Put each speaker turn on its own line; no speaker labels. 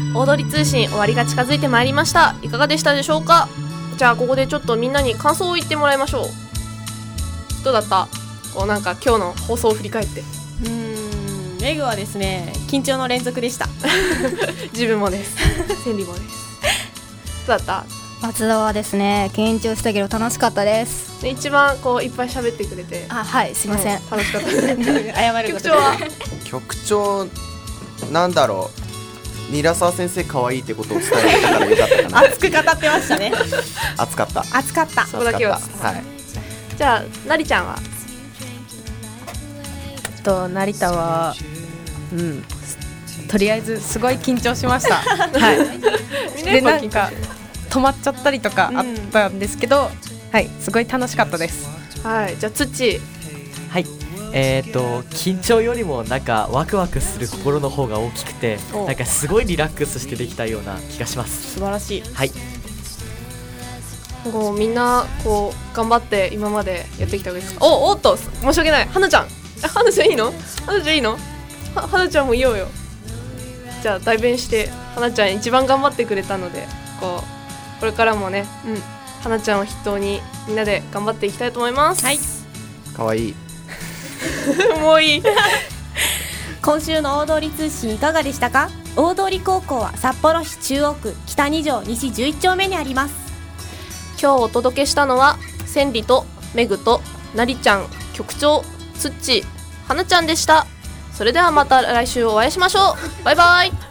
大通り通信終わりが近づいてまいりました。いかがでしたでしょうか。じゃあここでちょっとみんなに感想を言ってもらいましょう。どうだった？こうなんか今日の放送を振り返って。
メグはですね、緊張の連続でした。
自分もです。千里もです。どうだった？
松田はですね、緊張したけど楽しかったです。
一番こういっぱい喋ってくれて、
はい、すいません、
楽しかったです
謝ること
局長は
局長なんだろう、ニラサワ先生可愛いってことを伝えたからよかったかな。
熱く語ってましたね。
熱かった。
熱かった。
そこだけは。
はい。
じゃあなりちゃんは？
成田はとりあえずすごい緊張しました。はい。でなんか止まっちゃったりとかあったんですけど、はい、すごい楽しかったです。
はい。じゃあ土。
はい。緊張よりもなんかワクワクする心の方が大きくて、なんかすごいリラックスしてできたような気がします。
素晴らしい。
はい。
こうみんなこう頑張って今までやってきたわけですか。おっと申し訳ない。はなちゃん。はなちゃんいいの？はなちゃんいいの？はなちゃんもいようよ。じゃあ代弁してはなちゃん一番頑張ってくれたので、これからもね、はなちゃんを筆頭にみんなで頑張っていきたいと思います。
はい。
可愛い。
もういい。
今週の大通り通信いかがでしたか？大通高校は札幌市中央区北2条西11丁目にあります。
今日お届けしたのは千里とめぐとなりちゃん、局長、つっち、はなちゃんでした。それではまた来週お会いしましょう。バイバイ。